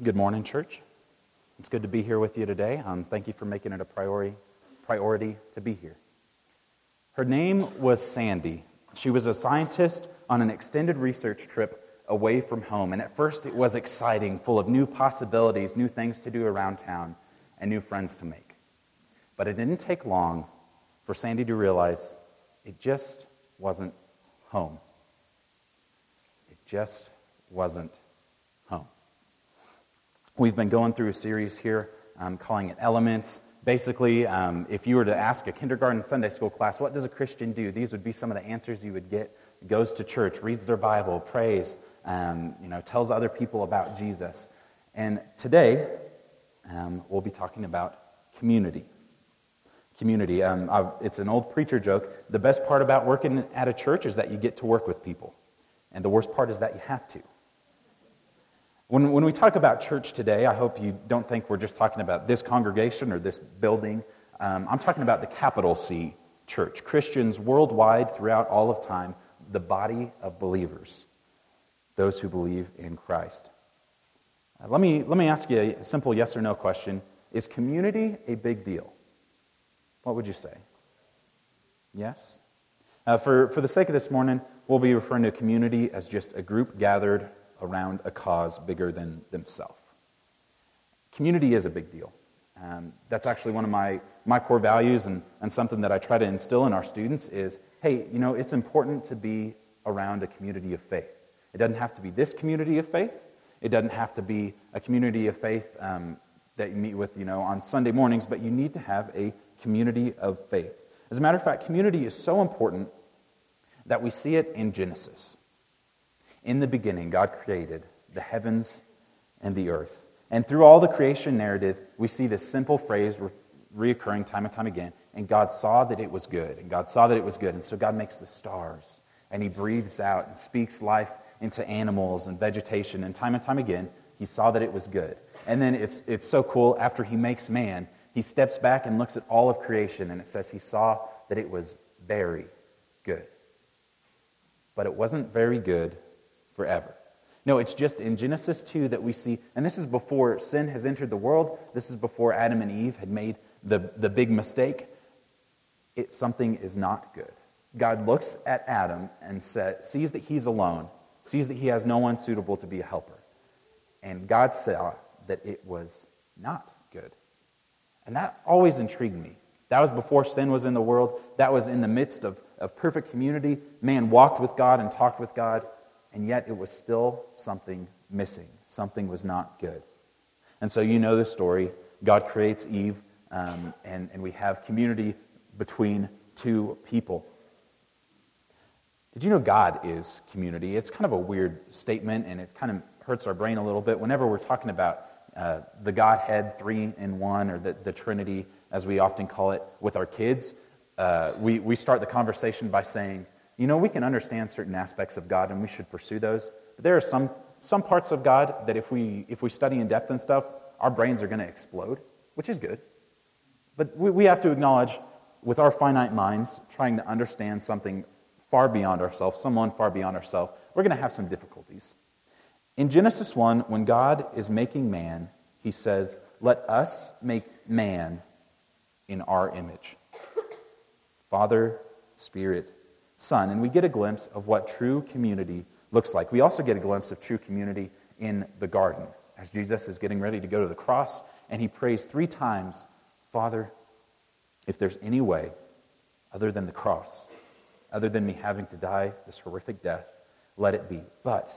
Good morning, church. It's good to be here with you today. Thank you for making it a priority to be here. Her name was Sandy. She was a scientist on an extended research trip away from home. And at first it was exciting, full of new possibilities, new things to do around town, and new friends to make. But it didn't take long for Sandy to realize it just wasn't home. It just wasn't home. We've been going through a series here, calling it Elements. Basically, if you were to ask a kindergarten Sunday school class, what does a Christian do? These would be some of the answers you would get. Goes to church, reads their Bible, prays, tells other people about Jesus. And today, we'll be talking about community. Community. It's an old preacher joke. The best part about working at a church is that you get to work with people. And the worst part is that you have to. When we talk about church today, I hope you don't think we're just talking about this congregation or this building. I'm talking about the capital C church. Christians worldwide throughout all of time, the body of believers, those who believe in Christ. Let me ask you a simple yes or no question. Is community a big deal? What would you say? Yes? For the sake of this morning, we'll be referring to community as just a group gathered around a cause bigger than themselves. Community is a big deal. That's actually one of my core values and something that I try to instill in our students is, hey, it's important to be around a community of faith. It doesn't have to be this community of faith. It doesn't have to be a community of faith that you meet with, on Sunday mornings, but you need to have a community of faith. As a matter of fact, community is so important that we see it in Genesis. In the beginning, God created the heavens and the earth. And through all the creation narrative, we see this simple phrase reoccurring time and time again. And God saw that it was good. And God saw that it was good. And so God makes the stars. And He breathes out and speaks life into animals and vegetation. And time again, He saw that it was good. And then it's so cool, after He makes man, He steps back and looks at all of creation. And it says He saw that it was very good. But it wasn't very good forever. No, it's just in Genesis 2 that we see, and this is before sin has entered the world, this is before Adam and Eve had made the big mistake. Something is not good. God looks at Adam and sees that he's alone, sees that he has no one suitable to be a helper. And God saw that it was not good. And that always intrigued me. That was before sin was in the world. That was in the midst of perfect community. Man walked with God and talked with God. And yet it was still something missing. Something was not good. And so you know the story. God creates Eve, and we have community between two people. Did you know God is community? It's kind of a weird statement, and it kind of hurts our brain a little bit whenever we're talking about the Godhead, 3 in 1, or the Trinity, as we often call it, with our kids. We start the conversation by saying, we can understand certain aspects of God and we should pursue those. But there are some parts of God that if we study in depth and stuff, our brains are going to explode, which is good. But we have to acknowledge, with our finite minds, trying to understand something far beyond ourselves, someone far beyond ourselves, we're going to have some difficulties. In Genesis 1, when God is making man, He says, "Let us make man in our image." Father, Spirit, Son, and we get a glimpse of what true community looks like. We also get a glimpse of true community in the garden, as Jesus is getting ready to go to the cross, and He prays 3 times, "Father, if there's any way other than the cross, other than me having to die this horrific death, let it be. But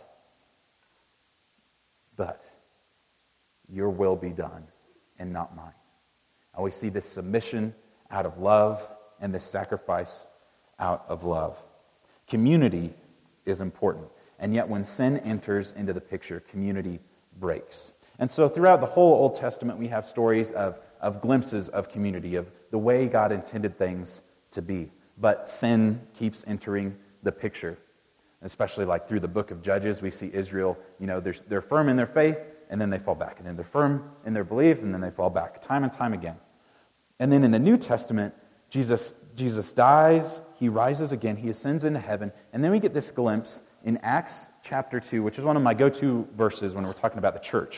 your will be done and not mine." And we see this submission out of love and this sacrifice out of love. Community is important. And yet when sin enters into the picture, community breaks. And so throughout the whole Old Testament, we have stories of glimpses of community, of the way God intended things to be. But sin keeps entering the picture. Especially like through the book of Judges, we see Israel, they're firm in their faith, and then they fall back. And then they're firm in their belief, and then they fall back, time and time again. And then in the New Testament, Jesus dies, He rises again, He ascends into heaven, and then we get this glimpse in Acts chapter 2, which is one of my go-to verses when we're talking about the church.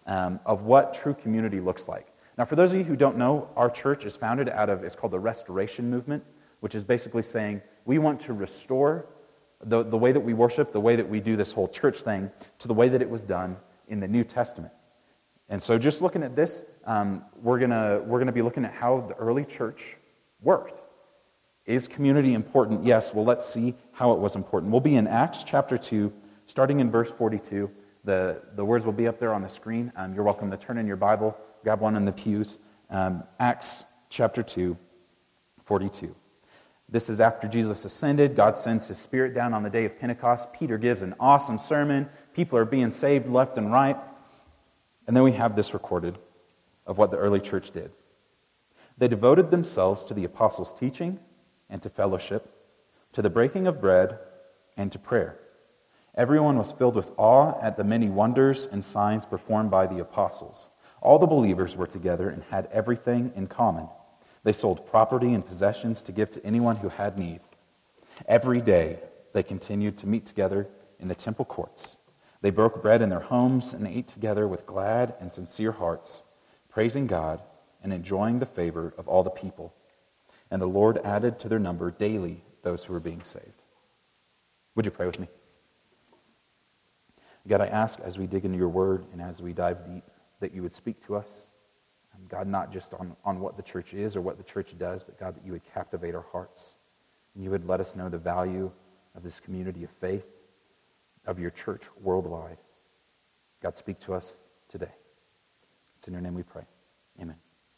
of what true community looks like. Now, for those of you who don't know, our church is founded it's called the Restoration Movement, which is basically saying we want to restore the way that we worship, the way that we do this whole church thing, to the way that it was done in the New Testament. And so just looking at this, we're gonna be looking at how the early church worked. Is community important? Yes. Well, let's see how it was important. We'll be in Acts chapter 2, starting in verse 42. The words will be up there on the screen. You're welcome to turn in your Bible, grab one in the pews. Acts chapter 2, 42. This is after Jesus ascended. God sends His Spirit down on the day of Pentecost. Peter gives an awesome sermon. People are being saved left and right. And then we have this recorded of what the early church did. They devoted themselves to the apostles' teaching and to fellowship, to the breaking of bread and to prayer. Everyone was filled with awe at the many wonders and signs performed by the apostles. All the believers were together and had everything in common. They sold property and possessions to give to anyone who had need. Every day they continued to meet together in the temple courts. They broke bread in their homes and ate together with glad and sincere hearts, praising God and enjoying the favor of all the people. And the Lord added to their number daily those who were being saved. Would you pray with me? God, I ask as we dig into your word and as we dive deep that you would speak to us. God, not just on what the church is or what the church does, but God, that you would captivate our hearts. And you would let us know the value of this community of faith, of your church worldwide. God, speak to us today. It's in your name we pray. Amen.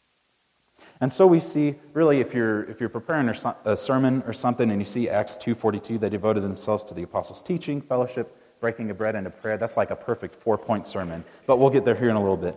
And so we see, really, if you're preparing a sermon or something and you see Acts 2:42, they devoted themselves to the apostles' teaching, fellowship, breaking of bread, and to prayer. That's like a perfect 4-point sermon. But we'll get there here in a little bit.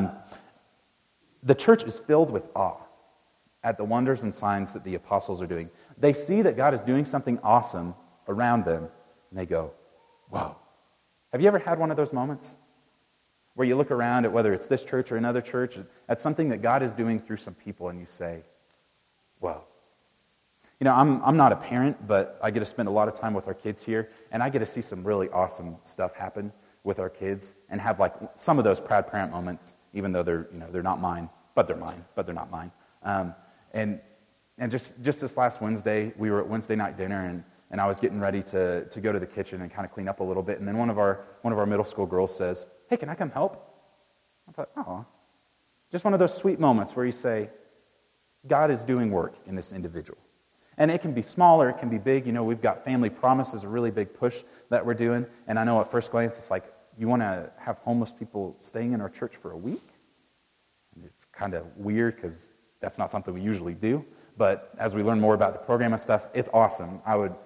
The church is filled with awe at the wonders and signs that the apostles are doing. They see that God is doing something awesome around them, and they go, whoa. Have you ever had one of those moments where you look around at whether it's this church or another church, at something that God is doing through some people, and you say, whoa. You know, I'm not a parent, but I get to spend a lot of time with our kids here, and I get to see some really awesome stuff happen with our kids and have like some of those proud parent moments, even though they're not mine, but they're mine, but they're not mine. And just this last Wednesday, we were at Wednesday night dinner, and I was getting ready to go to the kitchen and kind of clean up a little bit, and then one of our middle school girls says, "Hey, can I come help?" I thought, oh, just one of those sweet moments where you say, God is doing work in this individual. And it can be small or it can be big. You know, we've got Family Promise as a really big push that we're doing, and I know at first glance it's like, you want to have homeless people staying in our church for a week? And it's kind of weird because that's not something we usually do. But as we learn more about the program and stuff, it's awesome.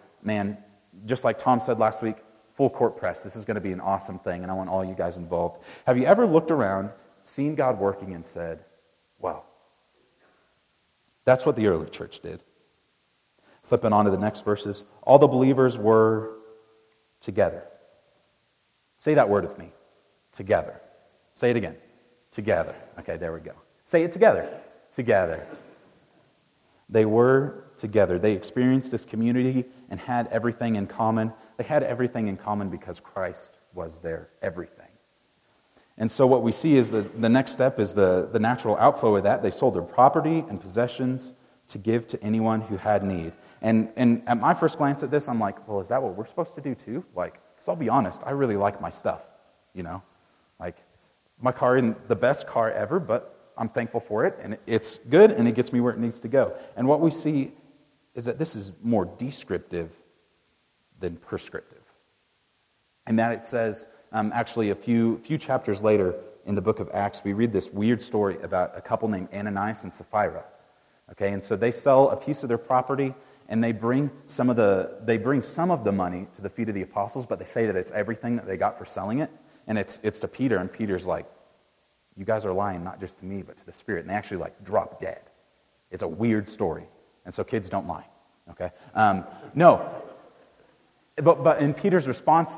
Just like Tom said last week, full court press. This is going to be an awesome thing, and I want all you guys involved. Have you ever looked around, seen God working, and said, wow? That's what the early church did. Flipping on to the next verses. All the believers were together. Say that word with me. Together. Say it again. Together. Okay, there we go. Say it together. Together. They were together. They experienced this community and had everything in common. They had everything in common because Christ was their everything. And so what we see is the next step is the natural outflow of that. They sold their property and possessions to give to anyone who had need. And at my first glance at this, I'm like, well, is that what we're supposed to do too? Like, because I'll be honest, I really like my stuff, you know? Like, my car isn't the best car ever, but I'm thankful for it, and it's good, and it gets me where it needs to go. And what we see is that this is more descriptive than prescriptive. And that it says, actually a few chapters later in the book of Acts, we read this weird story about a couple named Ananias and Sapphira. Okay, and so they sell a piece of their property, and they bring some of the money to the feet of the apostles, but they say that it's everything that they got for selling it, and it's to Peter, and Peter's like, you guys are lying, not just to me, but to the Spirit. And they actually drop dead. It's a weird story. And so kids don't lie. Okay? No. But in Peter's response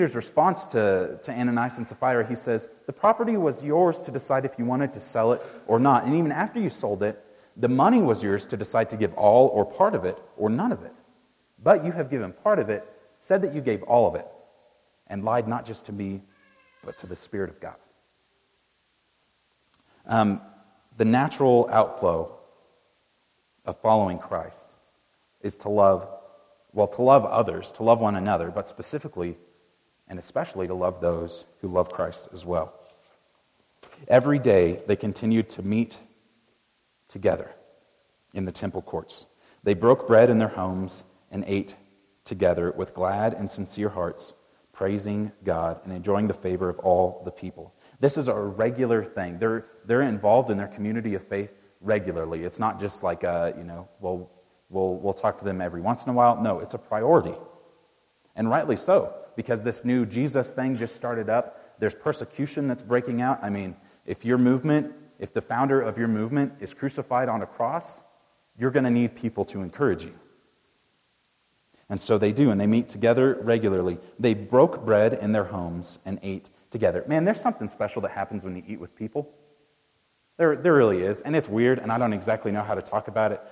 to Ananias and Sapphira, he says, the property was yours to decide if you wanted to sell it or not. And even after you sold it, the money was yours to decide to give all or part of it or none of it. But you have given part of it, said that you gave all of it, and lied not just to me, but to the Spirit of God. The natural outflow of following Christ is to love others, to love one another, but specifically and especially to love those who love Christ as well. Every day they continued to meet together in the temple courts. They broke bread in their homes and ate together with glad and sincere hearts, praising God and enjoying the favor of all the people. This is a regular thing. They're involved in their community of faith regularly. It's not just like we'll talk to them every once in a while. No, it's a priority. And rightly so, because this new Jesus thing just started up. There's persecution that's breaking out. I mean, if the founder of your movement is crucified on a cross, you're going to need people to encourage you. And so they do, and they meet together regularly. They broke bread in their homes and ate together. Man, there's something special that happens when you eat with people. There really is, and it's weird, and I don't exactly know how to talk about it.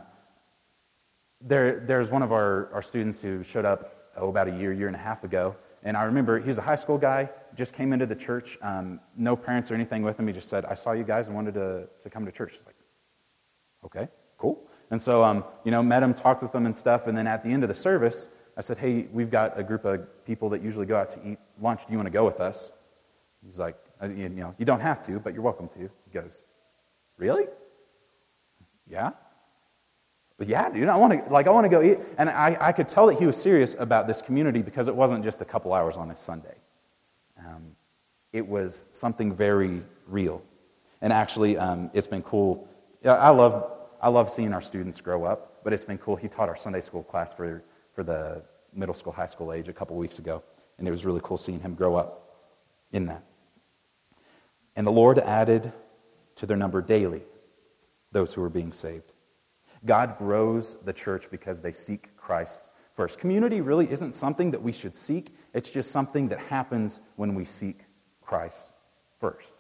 There's one of our students who showed up about a year and a half ago, and I remember he was a high school guy, just came into the church, no parents or anything with him. He just said, "I saw you guys and wanted to come to church." Like, okay, cool. And so, met him, talked with him and stuff, and then at the end of the service, I said, "Hey, we've got a group of people that usually go out to eat lunch. Do you want to go with us?" He's like, "You don't have to, but you're welcome to." He goes, "Really? Yeah? But yeah, dude, I want to go eat." And I could tell that he was serious about this community because it wasn't just a couple hours on a Sunday. It was something very real. And actually, it's been cool. I love seeing our students grow up, but it's been cool. He taught our Sunday school class for the middle school, high school age a couple weeks ago, and it was really cool seeing him grow up in that. And the Lord added to their number daily those who were being saved. God grows the church because they seek Christ first. Community really isn't something that we should seek. It's just something that happens when we seek Christ first.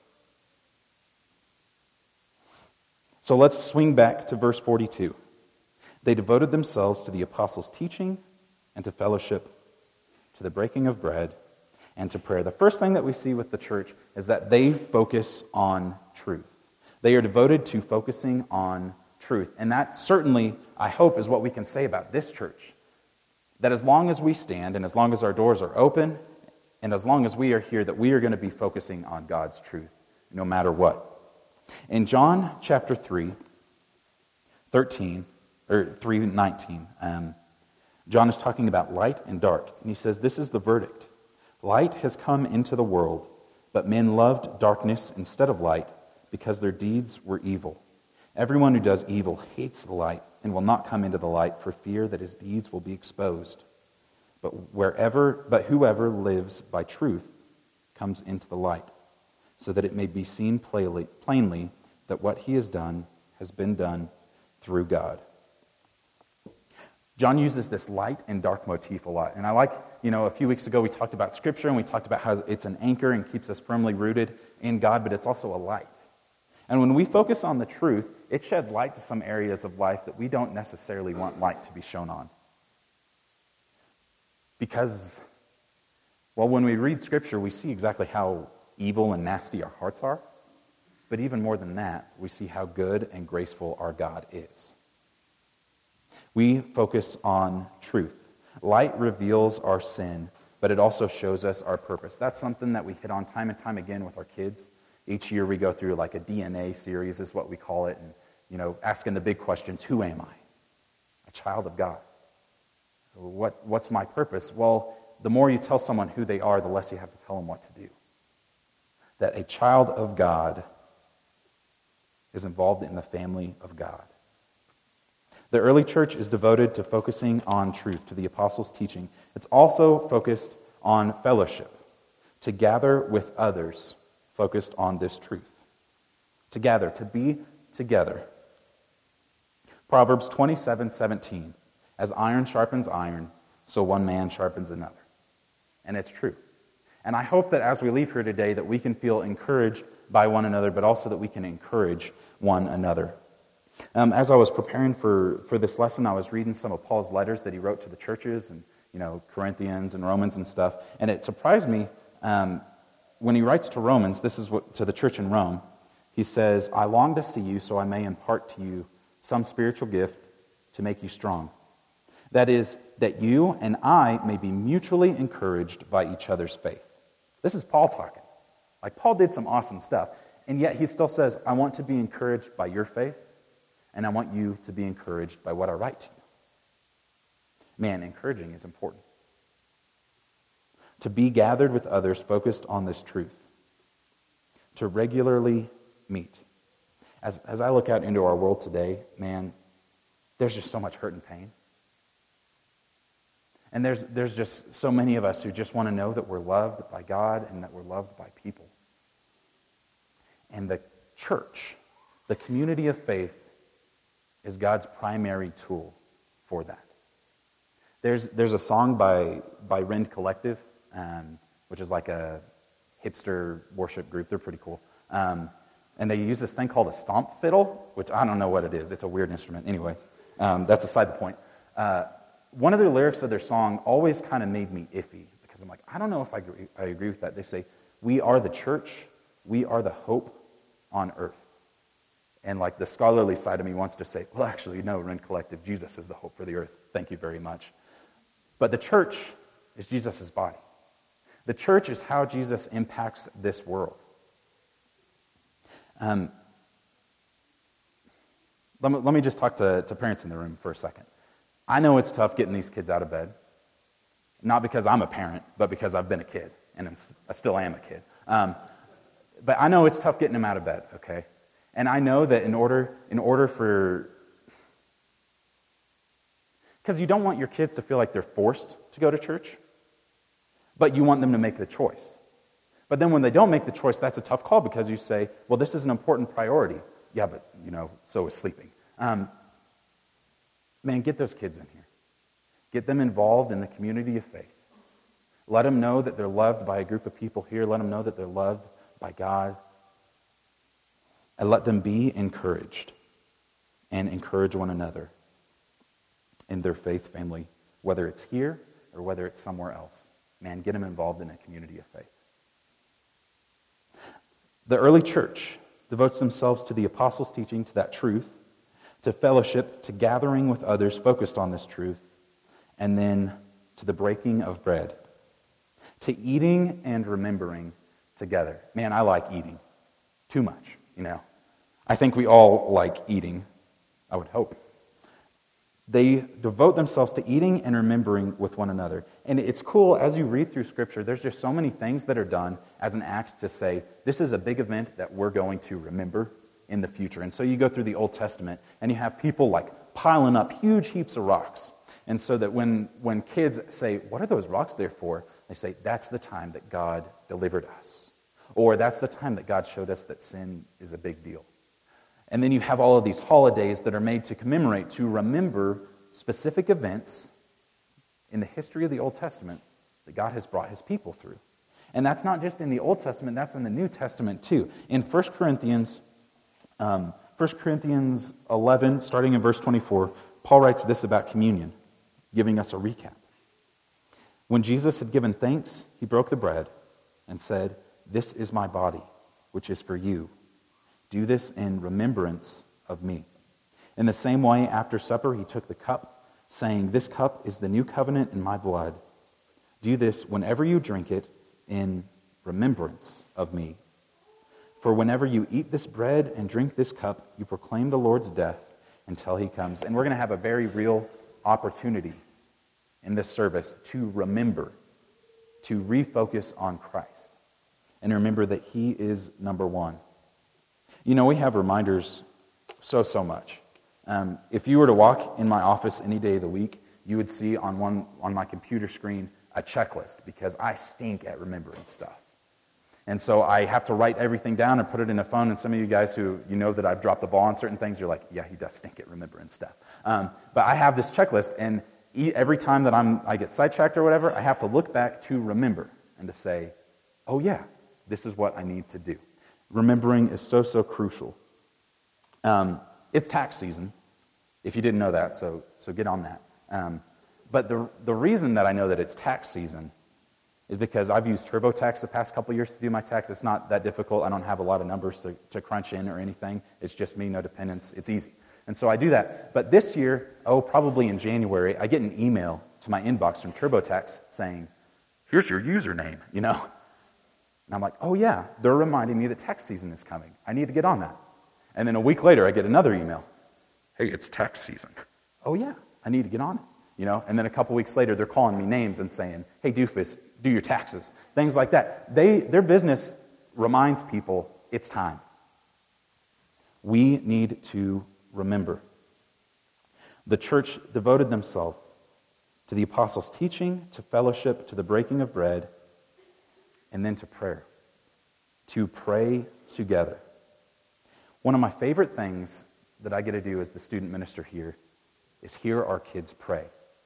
So let's swing back to verse 42. They devoted themselves to the apostles' teaching and to fellowship, to the breaking of bread, and to prayer. The first thing that we see with the church is that they focus on truth. They are devoted to focusing on truth. And that certainly, I hope, is what we can say about this church. That as long as we stand and as long as our doors are open and as long as we are here, that we are going to be focusing on God's truth, no matter what. In John chapter 3:19, John is talking about light and dark. And he says, "This is the verdict. Light has come into the world, but men loved darkness instead of light because their deeds were evil. Everyone who does evil hates the light and will not come into the light for fear that his deeds will be exposed. But whoever lives by truth comes into the light, so that it may be seen plainly that what he has done has been done through God." John uses this light and dark motif a lot. And I like, a few weeks ago we talked about Scripture and we talked about how it's an anchor and keeps us firmly rooted in God, but it's also a light. And when we focus on the truth, it sheds light to some areas of life that we don't necessarily want light to be shown on. Because, when we read Scripture, we see exactly how evil and nasty our hearts are. But even more than that, we see how good and graceful our God is. We focus on truth. Light reveals our sin, but it also shows us our purpose. That's something that we hit on time and time again with our kids. Each year we go through like a DNA series is what we call it, and asking the big questions. Who am I? A child of God. What's my purpose? Well, the more you tell someone who they are, the less you have to tell them what to do. That a child of God is involved in the family of God. The early church is devoted to focusing on truth, to the apostles' teaching. It's also focused on fellowship, to gather with others focused on this truth. To gather, to be together. Proverbs 27:17, "As iron sharpens iron, so one man sharpens another." And it's true. And I hope that as we leave here today that we can feel encouraged by one another, but also that we can encourage one another. As I was preparing for this lesson, I was reading some of Paul's letters that he wrote to the churches, and Corinthians and Romans and stuff. And it surprised me when he writes to Romans. This is to the church in Rome. he says, I long to see you so I may impart to you some spiritual gift to make you strong. That is, that you and I may be mutually encouraged by each other's faith. This is Paul talking. Like, Paul did some awesome stuff, and yet he still says, I want to be encouraged by your faith, and I want you to be encouraged by what I write to you. Man, encouraging is important. To be gathered with others focused on this truth. To regularly meet. As I look out into our world today, man, there's just so much hurt and pain. And there's just so many of us who just want to know that we're loved by God and that we're loved by people. And the church, the community of faith, is God's primary tool for that. There's a song by Rend Collective, which is like a hipster worship group. They're pretty cool. And they use this thing called a stomp fiddle, which I don't know what it is. It's a weird instrument. Anyway, that's aside the point. One of the lyrics of their song always kind of made me iffy, because I'm like, I don't know if I agree with that. They say, we are the church, we are the hope on earth. And like the scholarly side of me wants to say, well, actually, no, Rend Collective, Jesus is the hope for the earth. Thank you very much. But the church is Jesus' body. The church is how Jesus impacts this world. Let me just talk to parents in the room for a second. I know it's tough getting these kids out of bed. Not because I'm a parent, but because I've been a kid, and I still am a kid. But I know it's tough getting them out of bed, okay? And I know that in order for... Because you don't want your kids to feel like they're forced to go to church, but you want them to make the choice. But then when they don't make the choice, that's a tough call, because you say, well, this is an important priority. Yeah, but, so is sleeping. Man, get those kids in here. Get them involved in the community of faith. Let them know that they're loved by a group of people here. Let them know that they're loved by God. And let them be encouraged and encourage one another in their faith family, whether it's here or whether it's somewhere else. Man, get them involved in a community of faith. The early church devotes themselves to the apostles' teaching, to that truth, to fellowship, to gathering with others focused on this truth, and then to the breaking of bread, to eating and remembering together. Man, I like eating too much, I think we all like eating, I would hope. They devote themselves to eating and remembering with one another. And it's cool, as you read through Scripture, there's just so many things that are done as an act to say, this is a big event that we're going to remember in the future. And so you go through the Old Testament, and you have people like piling up huge heaps of rocks. And so that when kids say, what are those rocks there for? They say, that's the time that God delivered us. Or that's the time that God showed us that sin is a big deal. And then you have all of these holidays that are made to commemorate, to remember specific events in the history of the Old Testament that God has brought his people through. And that's not just in the Old Testament, that's in the New Testament too. In 1 Corinthians 11, starting in verse 24, Paul writes this about communion, giving us a recap. When Jesus had given thanks, he broke the bread and said, "This is my body, which is for you. Do this in remembrance of me." In the same way, after supper, he took the cup, saying, "This cup is the new covenant in my blood. Do this whenever you drink it in remembrance of me. For whenever you eat this bread and drink this cup, you proclaim the Lord's death until he comes." And we're going to have a very real opportunity in this service to remember, to refocus on Christ, and remember that he is number one. We have reminders so much. If you were to walk in my office any day of the week, you would see on my computer screen a checklist, because I stink at remembering stuff. And so I have to write everything down and put it in a phone, and some of you guys who that I've dropped the ball on certain things, you're like, yeah, he does stink at remembering stuff. But I have this checklist, and every time that I get sidetracked or whatever, I have to look back to remember and to say, oh yeah, this is what I need to do. Remembering is so crucial. It's tax season, if you didn't know that, so get on that. But the reason that I know that it's tax season is because I've used TurboTax the past couple years to do my tax. It's not that difficult. I don't have a lot of numbers to crunch in or anything. It's just me, no dependents. It's easy. And so I do that. But this year, probably in January, I get an email to my inbox from TurboTax saying, here's your username, And I'm like, oh yeah, they're reminding me that tax season is coming. I need to get on that. And then a week later, I get another email. Hey, it's tax season. Oh yeah, I need to get on it. And then a couple weeks later, they're calling me names and saying, hey, doofus, do your taxes. Things like that. Their business reminds people it's time. We need to remember. The church devoted themselves to the apostles' teaching, to fellowship, to the breaking of bread, and then to prayer. To pray together. One of my favorite things that I get to do as the student minister here is hear our kids pray.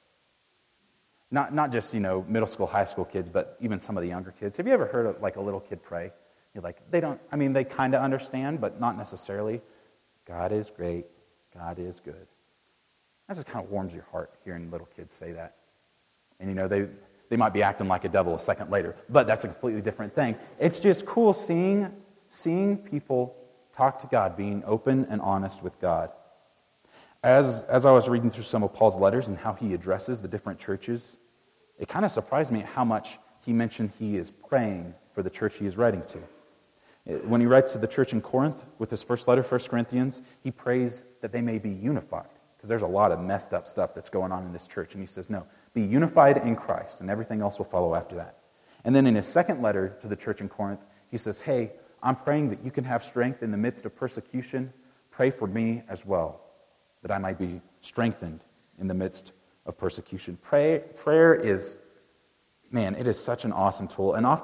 Not just, middle school, high school kids, but even some of the younger kids. Have you ever heard of, a little kid pray? You're like, they kind of understand, but not necessarily. God is great. God is good. That just kind of warms your heart hearing little kids say that. And, they might be acting like a devil a second later, but that's a completely different thing. It's just cool seeing people talk to God, being open and honest with God. As I was reading through some of Paul's letters and how he addresses the different churches, it kind of surprised me at how much he mentioned he is praying for the church he is writing to. When he writes to the church in Corinth with his first letter, 1 Corinthians, he prays that they may be unified, because there's a lot of messed up stuff that's going on in this church. And he says, no, be unified in Christ, and everything else will follow after that. And then in his second letter to the church in Corinth, he says, hey, I'm praying that you can have strength in the midst of persecution. Pray for me as well, that I might be strengthened in the midst of persecution. Prayer is, it is such an awesome tool. And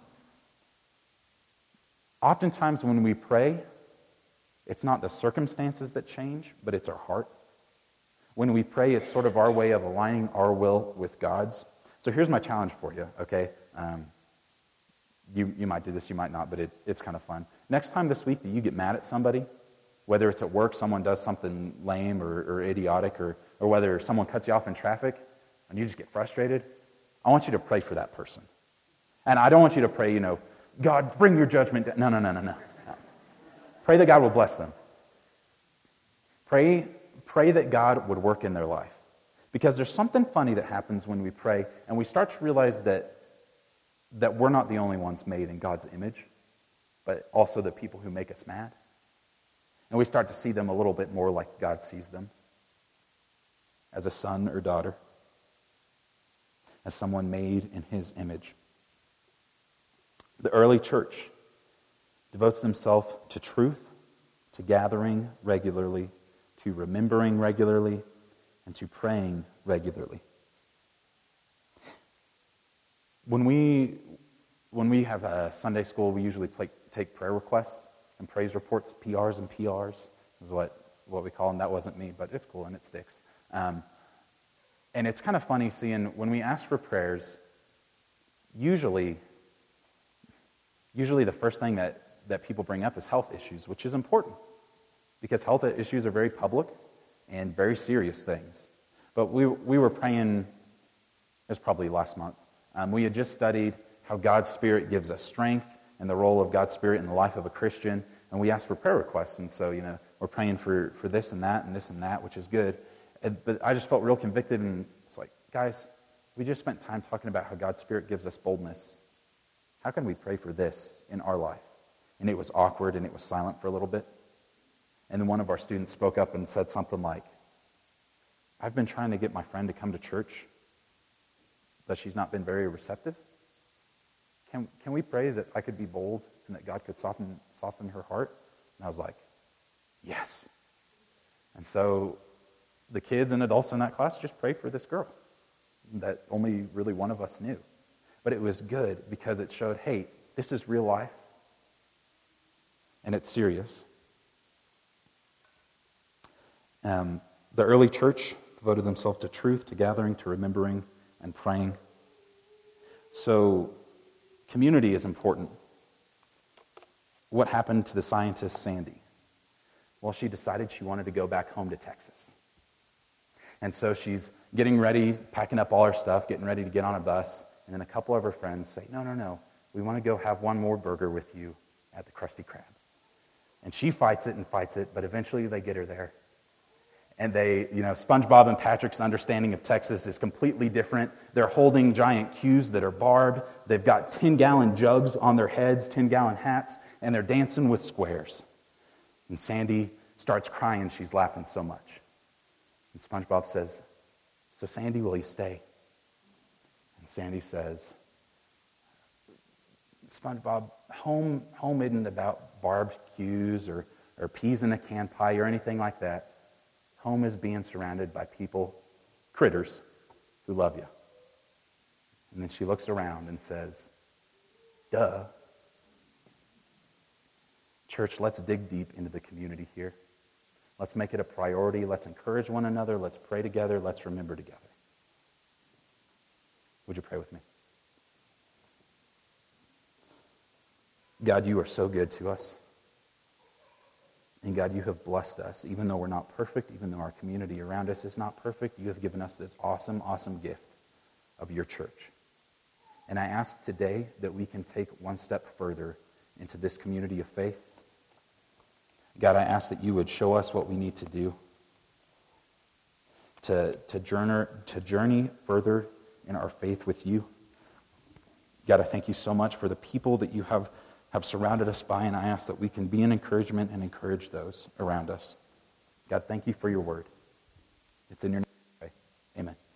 oftentimes when we pray, it's not the circumstances that change, but it's our heart. When we pray, it's sort of our way of aligning our will with God's. So here's my challenge for you, okay? You might do this, you might not, but it's kind of fun. Next time this week that you get mad at somebody, whether it's at work, someone does something lame or idiotic, or whether someone cuts you off in traffic and you just get frustrated, I want you to pray for that person. And I don't want you to pray, God, bring your judgment down. No. Pray that God will bless them. Pray that God would work in their life. Because there's something funny that happens when we pray, and we start to realize that we're not the only ones made in God's image, but also the people who make us mad. And we start to see them a little bit more like God sees them, as a son or daughter, as someone made in His image. The early church devotes themselves to truth, to gathering regularly, to remembering regularly, and to praying regularly. When we have a Sunday school, we usually take prayer requests and praise reports, PRs and PRs is what we call them. That wasn't me, but it's cool and it sticks. And it's kind of funny seeing when we ask for prayers, usually the first thing that people bring up is health issues, which is important because health issues are very public and very serious things. But we were praying, it was probably last month, we had just studied how God's Spirit gives us strength and the role of God's Spirit in the life of a Christian, and we asked for prayer requests, and so, we're praying for this and that, which is good. But I just felt real convicted, and it's like, guys, we just spent time talking about how God's Spirit gives us boldness. How can we pray for this in our life? And it was awkward, and it was silent for a little bit. And then one of our students spoke up and said something like, I've been trying to get my friend to come to church, but she's not been very receptive. Can we pray that I could be bold and that God could soften her heart? And I was like, yes. And so the kids and adults in that class just prayed for this girl that only really one of us knew. But it was good because it showed, hey, this is real life and it's serious. The early church devoted themselves to truth, to gathering, to remembering, and praying. So community is important. What happened to the scientist Sandy? Well, she decided she wanted to go back home to Texas. And so she's getting ready, packing up all her stuff, getting ready to get on a bus. And then a couple of her friends say, no, we want to go have one more burger with you at the Krusty Krab. And she fights it, but eventually they get her there. And SpongeBob and Patrick's understanding of Texas is completely different. They're holding giant cues that are barbed. They've got 10-gallon jugs on their heads, 10-gallon hats, and they're dancing with squares. And Sandy starts crying. She's laughing so much. And SpongeBob says, "So Sandy, will you stay?" And Sandy says, "SpongeBob, home isn't about barbed cues or peas in a can pie or anything like that. Home is being surrounded by people, critters, who love you." And then she looks around and says, "Duh." Church, let's dig deep into the community here. Let's make it a priority. Let's encourage one another. Let's pray together. Let's remember together. Would you pray with me? God, you are so good to us. And God, you have blessed us. Even though we're not perfect, even though our community around us is not perfect, you have given us this awesome, awesome gift of your church. And I ask today that we can take one step further into this community of faith. God, I ask that you would show us what we need to do to journey further in our faith with you. God, I thank you so much for the people that you have surrounded us by, and I ask that we can be an encouragement and encourage those around us. God, thank you for your word. It's in your name I pray. Amen.